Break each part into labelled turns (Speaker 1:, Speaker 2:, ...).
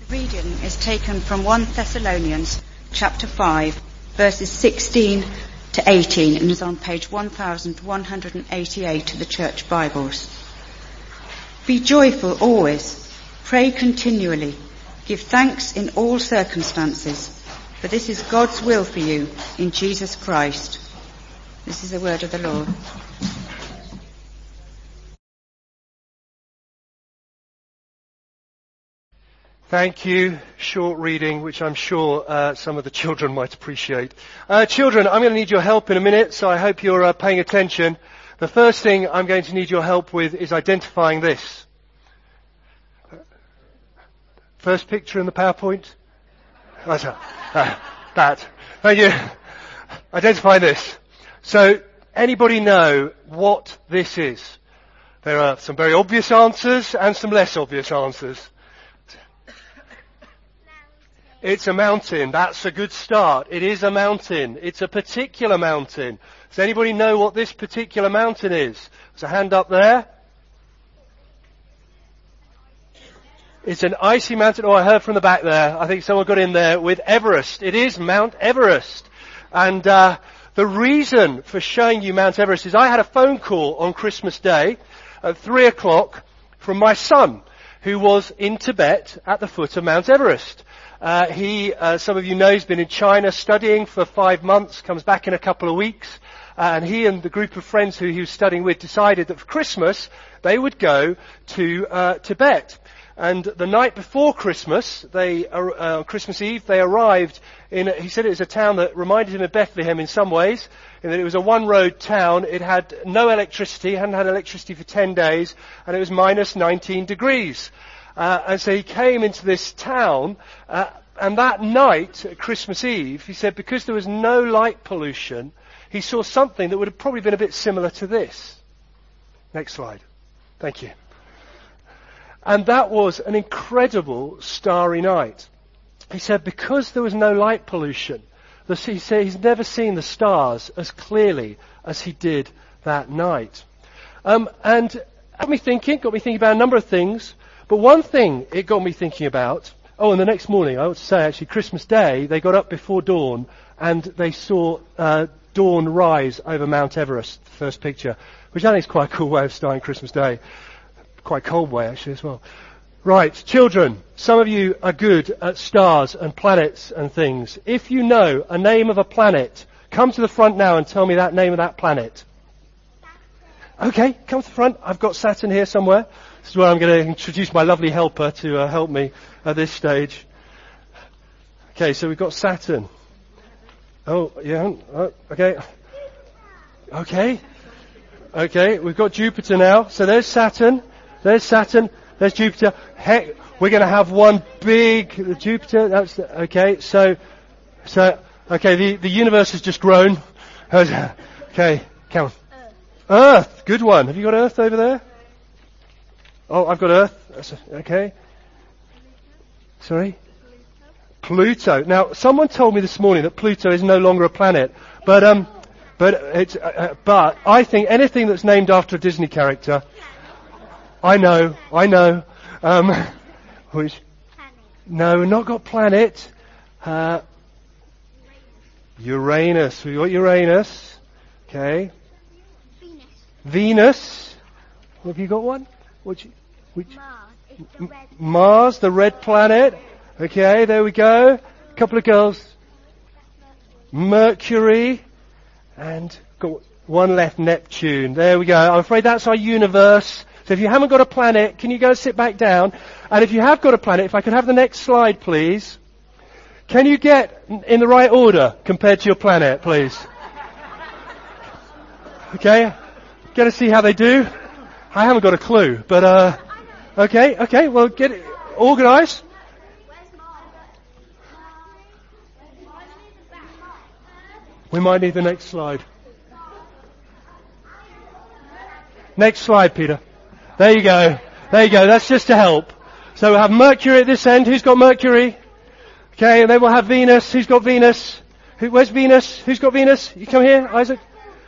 Speaker 1: Reading is taken from 1 Thessalonians chapter 5, verses 16 to 18, and is on page 1188 of the Church Bibles. Be joyful always, pray continually, give thanks in all circumstances, for this is God's will for you in Jesus Christ. This is the word of the Lord.
Speaker 2: Thank you. Short reading, which I'm sure some of the children might appreciate. Children, I'm going to need your help in a minute, so I hope you're paying attention. The first thing I'm going to need your help with is identifying this. First picture in the PowerPoint? That. Thank you. Identify this. So, anybody know what this is? There are some very obvious answers and some less obvious answers. It's a mountain. That's a good start. It is a mountain. It's a particular mountain. Does anybody know what this particular mountain is? There's a hand up there. It's an icy mountain. Oh, I heard from the back there. I think someone got in there with Everest. It is Mount Everest. And the reason for showing you Mount Everest is I had a phone call on Christmas Day at 3 o'clock from my son, who was in Tibet at the foot of Mount Everest. Some of you know, he's been in China studying for 5 months, comes back in a couple of weeks, and he and the group of friends who he was studying with decided that for Christmas they would go to Tibet. And the night before Christmas, Christmas Eve, they arrived he said it was a town that reminded him of Bethlehem in some ways, in that it was a one-road town. It had no electricity, hadn't had electricity for 10 days, and it was minus 19 degrees. And so he came into this town, and that night, Christmas Eve, he said because there was no light pollution, he saw something that would have probably been a bit similar to this. Next slide. Thank you. And that was an incredible starry night. He said because there was no light pollution, he said he's never seen the stars as clearly as he did that night. And got me thinking about a number of things. But one thing it got me thinking about, and the next morning, I ought to say actually, Christmas Day, they got up before dawn and they saw dawn rise over Mount Everest, the first picture, which I think is quite a cool way of starting Christmas Day. Quite a cold way actually as well. Right, children, some of you are good at stars and planets and things. If you know a name of a planet, come to the front now and tell me that name of that planet. Okay, come to the front. I've got Saturn here somewhere. This is where I'm going to introduce my lovely helper to help me at this stage. Okay, so we've got Saturn. Oh, yeah. Okay. Okay, we've got Jupiter now. So there's Saturn. There's Jupiter. Heck, we're going to have one big Jupiter. That's okay. So okay. The universe has just grown. Okay, come on. Earth, good one. Have you got Earth over there? Oh, I've got Earth. Okay. Sorry? Pluto. Now, someone told me this morning that Pluto is no longer a planet, but I think anything that's named after a Disney character. I know. Which? No, not got planet. Uranus. We got Uranus. Okay. Venus. Have you got one? Which? Mars, the red planet. Okay, there we go. A couple of girls. Mercury. And got one left, Neptune. There we go. I'm afraid that's our universe. So if you haven't got a planet, can you go sit back down? And if you have got a planet, if I could have the next slide, please. Can you get in the right order compared to your planet, please? Okay. Get to see how they do. I haven't got a clue, but okay. Well, get it organised. We might need the next slide. Next slide, Peter. There you go. That's just to help. So we'll have Mercury at this end. Who's got Mercury? Okay, and then we'll have Venus. Who's got Venus? Where's Venus? Who's got Venus? You come here, Isaac.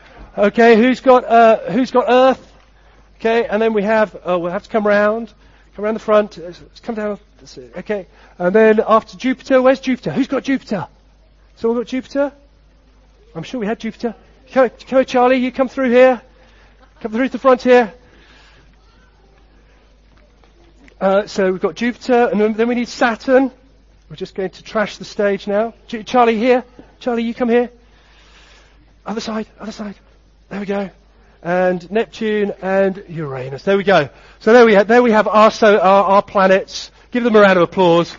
Speaker 2: Okay, who's got Earth? Okay, and then we'll have to come round. Come around the front. Come down. That's it. Okay. And then after Jupiter, where's Jupiter? Who's got Jupiter? Someone got Jupiter? I'm sure we had Jupiter. Come here, Charlie. You come through here. Come through to the front here. So we've got Jupiter, and then we need Saturn. We're just going to trash the stage now. Charlie here. Charlie, you come here. Other side. There we go. And Neptune and Uranus. There we go. So there we have our planets. Give them a round of applause.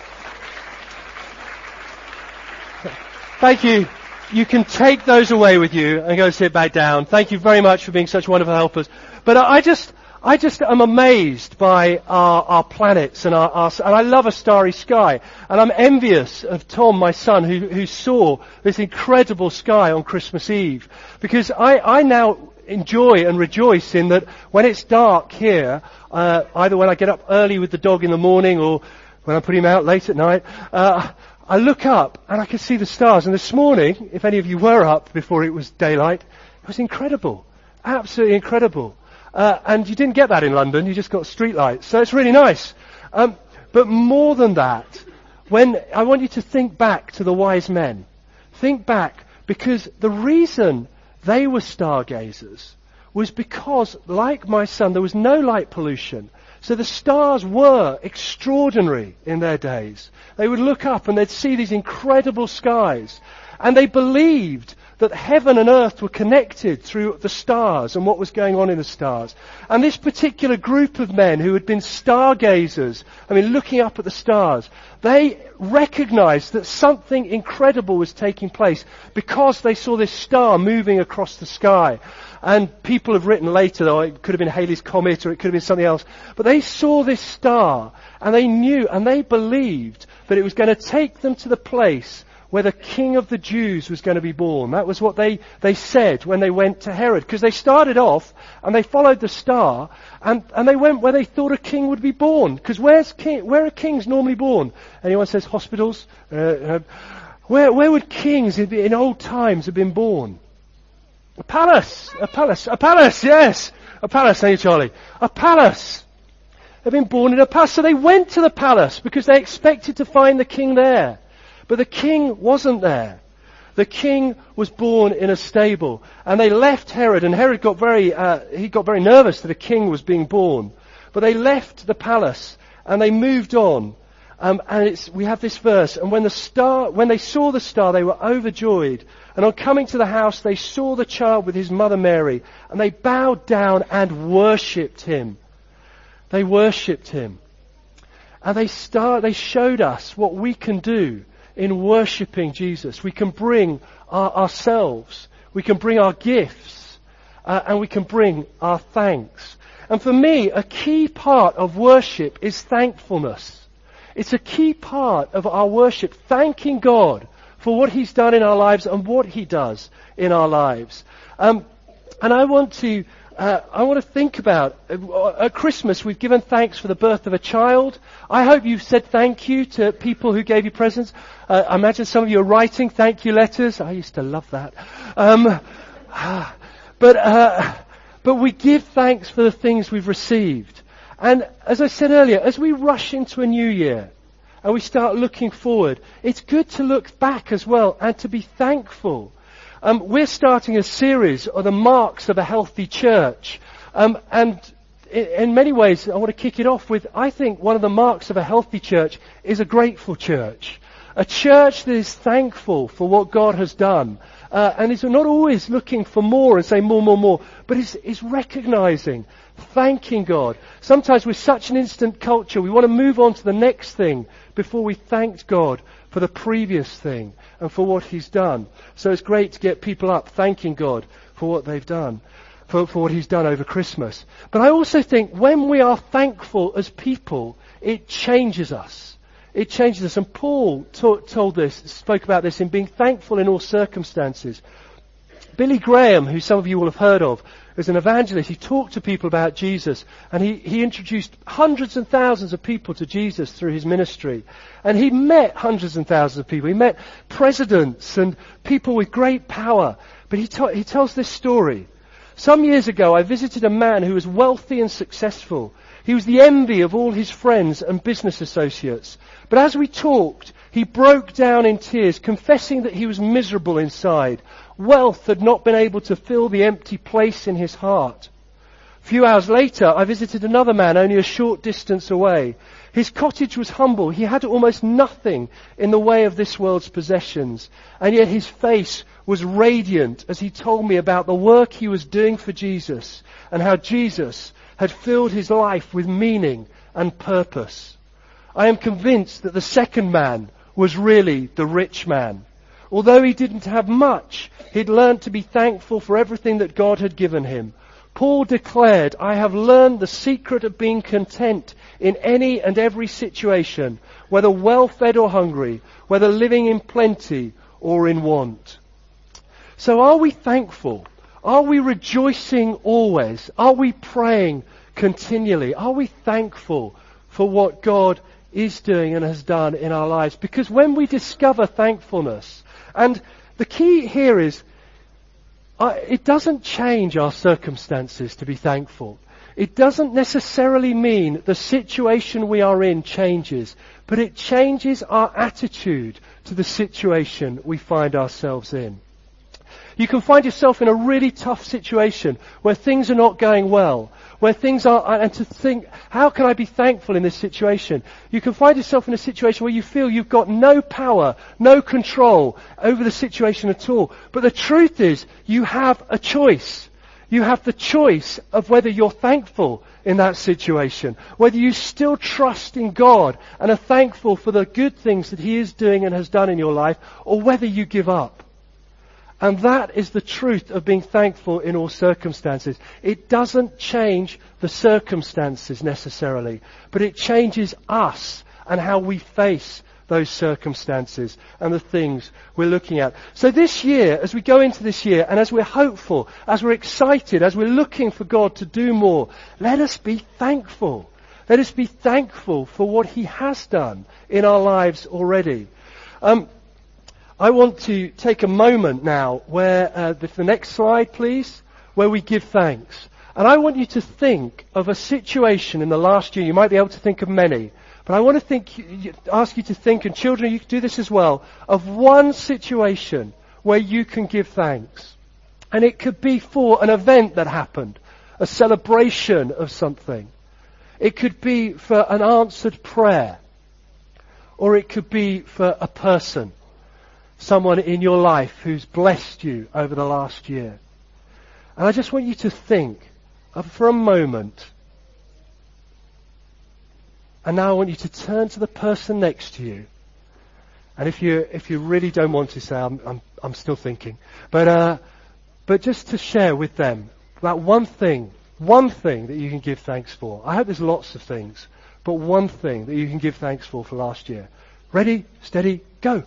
Speaker 2: Thank you. You can take those away with you and go sit back down. Thank you very much for being such wonderful helpers. But I just am amazed by our planets and and I love a starry sky. And I'm envious of Tom, my son, who saw this incredible sky on Christmas Eve. Because I now enjoy and rejoice in that when it's dark here, either when I get up early with the dog in the morning or when I'm putting him out late at night, I look up and I can see the stars. And this morning, if any of you were up before it was daylight, it was incredible. Absolutely incredible. And you didn't get that in London, you just got street lights. So it's really nice. But more than that, when I want you to think back to the wise men. Think back, because the reason they were stargazers was because, like my son, there was no light pollution. So the stars were extraordinary in their days. They would look up and they'd see these incredible skies. And they believed that heaven and earth were connected through the stars and what was going on in the stars. And this particular group of men who had been stargazers, looking up at the stars, they recognized that something incredible was taking place because they saw this star moving across the sky. And people have written later, though, it could have been Halley's Comet or it could have been something else. But they saw this star and they knew and they believed that it was going to take them to the place where the King of the Jews was going to be born. That was what they said when they went to Herod. Because they started off and they followed the star and they went where they thought a king would be born. Because where are kings normally born? Anyone says hospitals? Where would kings in old times have been born? A palace, yes. A palace, thank you, Charlie. A palace. They've been born in a palace. So they went to the palace because they expected to find the king there. But the king wasn't there. The king was born in a stable. And they left Herod, and Herod got very nervous that a king was being born. But they left the palace, and they moved on. We have this verse, and when they saw the star, they were overjoyed. And on coming to the house, they saw the child with his mother Mary, and they bowed down and worshipped him. They worshipped him. And they showed us what we can do in worshipping Jesus. We can bring ourselves, we can bring our gifts, and we can bring our thanks. And for me, a key part of worship is thankfulness. It's a key part of our worship, thanking God for what He's done in our lives and what He does in our lives. And I want to think about, at Christmas we've given thanks for the birth of a child. I hope you've said thank you to people who gave you presents. I imagine some of you are writing thank you letters. I used to love that. But we give thanks for the things we've received. And as I said earlier, as we rush into a new year and we start looking forward, it's good to look back as well and to be thankful. We're starting a series on the marks of a healthy church. And in many ways, I want to kick it off with, I think one of the marks of a healthy church is a grateful church. A church that is thankful for what God has done. And is not always looking for more and saying more, but is recognizing, thanking God. Sometimes we're such an instant culture, we want to move on to the next thing before we thanked God for the previous thing and for what He's done. So it's great to get people up thanking God for what they've done, for what He's done over Christmas. But I also think when we are thankful as people, it changes us. It changes us. And Paul spoke about this in being thankful in all circumstances. Billy Graham, who some of you will have heard of, is an evangelist. He talked to people about Jesus, and he introduced hundreds and thousands of people to Jesus through his ministry. And he met hundreds and thousands of people. He met presidents and people with great power. But he tells this story. Some years ago, I visited a man who was wealthy and successful. He was the envy of all his friends and business associates. But as we talked, he broke down in tears, confessing that he was miserable inside. Wealth had not been able to fill the empty place in his heart. A few hours later, I visited another man only a short distance away. His cottage was humble. He had almost nothing in the way of this world's possessions. And yet his face was radiant as he told me about the work he was doing for Jesus and how Jesus had filled his life with meaning and purpose. I am convinced that the second man was really the rich man. Although he didn't have much, he'd learned to be thankful for everything that God had given him. Paul declared, "I have learned the secret of being content in any and every situation, whether well-fed or hungry, whether living in plenty or in want." So are we thankful? Are we rejoicing always? Are we praying continually? Are we thankful for what God is doing and has done in our lives? Because when we discover thankfulness, and the key here is, it doesn't change our circumstances to be thankful. It doesn't necessarily mean the situation we are in changes, but it changes our attitude to the situation we find ourselves in. You can find yourself in a really tough situation where things are not going well, where things are, and to think, how can I be thankful in this situation? You can find yourself in a situation where you feel you've got no power, no control over the situation at all. But the truth is, you have a choice. You have the choice of whether you're thankful in that situation, whether you still trust in God and are thankful for the good things that He is doing and has done in your life, or whether you give up. And that is the truth of being thankful in all circumstances. It doesn't change the circumstances necessarily, but it changes us and how we face those circumstances and the things we're looking at. So this year, as we go into this year, and as we're hopeful, as we're excited, as we're looking for God to do more, let us be thankful. Let us be thankful for what He has done in our lives already. I want to take a moment now where, the next slide please, where we give thanks. And I want you to think of a situation in the last year. You might be able to think of many. But I want to ask you to think, and children, you can do this as well, of one situation where you can give thanks. And it could be for an event that happened, a celebration of something. It could be for an answered prayer. Or it could be for a person. Someone in your life who's blessed you over the last year. And I just want you to think for a moment. And now I want you to turn to the person next to you. And if you really don't want to say, I'm still thinking. But just to share with them about one thing that you can give thanks for. I hope there's lots of things, but one thing that you can give thanks for last year. Ready, steady, go.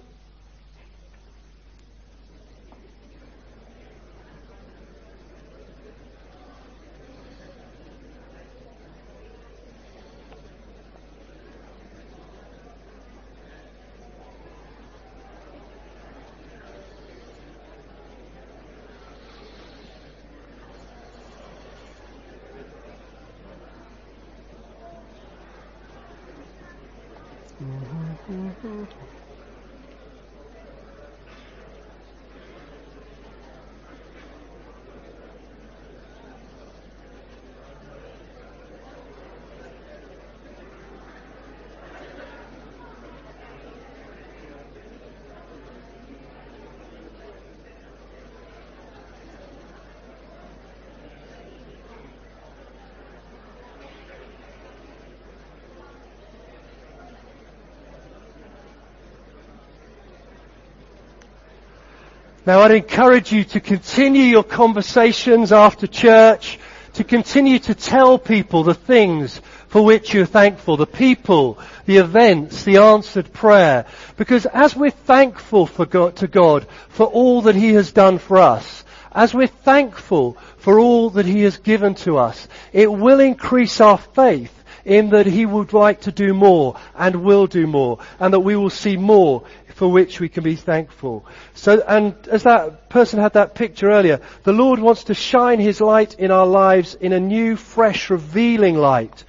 Speaker 2: Now I'd encourage you to continue your conversations after church, to continue to tell people the things for which you're thankful, the people, the events, the answered prayer. Because as we're thankful to God for all that He has done for us, as we're thankful for all that He has given to us, it will increase our faith in that He would like to do more and will do more, and that we will see more for which we can be thankful. So, and as that person had that picture earlier, the Lord wants to shine His light in our lives in a new, fresh, revealing light,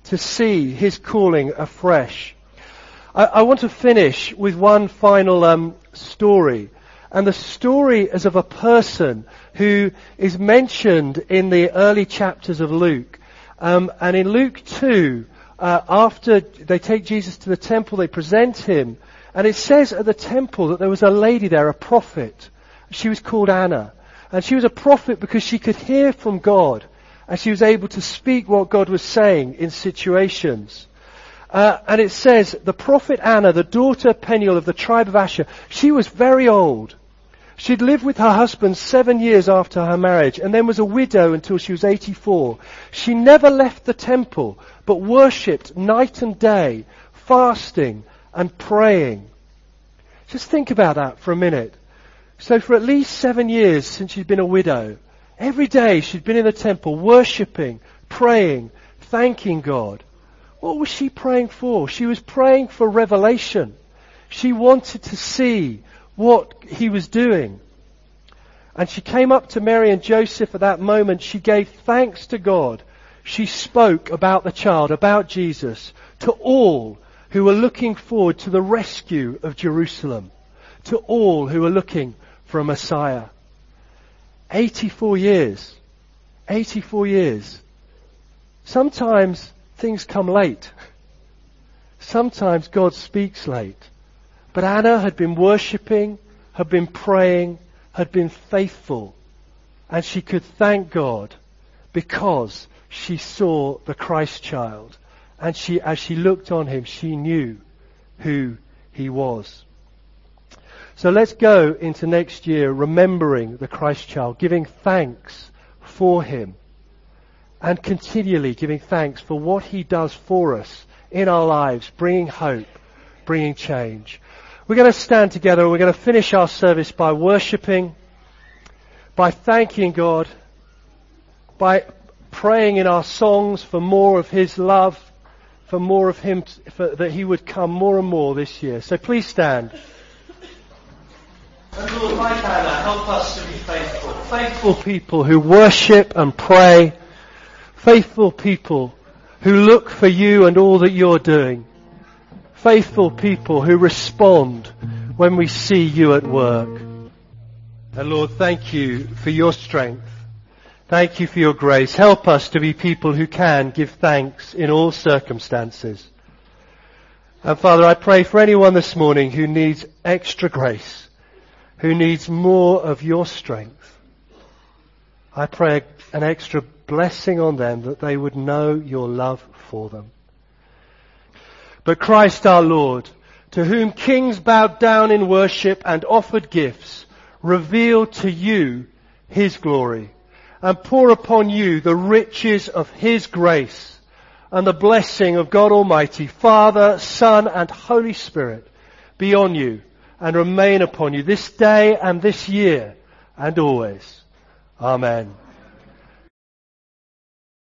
Speaker 2: to see his calling afresh. I want to finish with one final story. And the story is of a person who is mentioned in the early chapters of Luke. And in Luke 2, after they take Jesus to the temple, they present him. And it says at the temple that there was a lady there, a prophet. She was called Anna. And she was a prophet because she could hear from God. And she was able to speak what God was saying in situations. And it says, the prophet Anna, the daughter of Peniel of the tribe of Asher, she was very old. She'd lived with her husband 7 years after her marriage and then was a widow until she was 84. She never left the temple, but worshipped night and day, fasting and praying. Just think about that for a minute. So for at least 7 years since she'd been a widow, every day she'd been in the temple, worshipping, praying, thanking God. What was she praying for? She was praying for revelation. She wanted to see what he was doing. And she came up to Mary and Joseph at that moment. She gave thanks to God. She spoke about the child, about Jesus, to all who were looking forward to the rescue of Jerusalem, to all who were looking for a Messiah. 84 years. 84 years. Sometimes things come late. Sometimes God speaks late. But Anna had been worshipping, had been praying, had been faithful. And she could thank God because she saw the Christ child. And as she looked on him, she knew who he was. So let's go into next year remembering the Christ child, giving thanks for him, and continually giving thanks for what he does for us in our lives, bringing hope, bringing change. We're going to stand together and we're going to finish our service by worshipping, by thanking God, by praying in our songs for more of his love, for more of him, that he would come more and more this year. So please stand. And Lord, like Anna, help us to be faithful. Faithful people who worship and pray. Faithful people who look for you and all that you're doing. Faithful people who respond when we see you at work. And Lord, thank you for your strength. Thank you for your grace. Help us to be people who can give thanks in all circumstances. And Father, I pray for anyone this morning who needs extra grace, who needs more of your strength. I pray an extra blessing on them that they would know your love for them. But Christ our Lord, to whom kings bowed down in worship and offered gifts, revealed to you his glory, and pour upon you the riches of his grace, and the blessing of God Almighty, Father, Son, and Holy Spirit be on you and remain upon you this day and this year and always. Amen.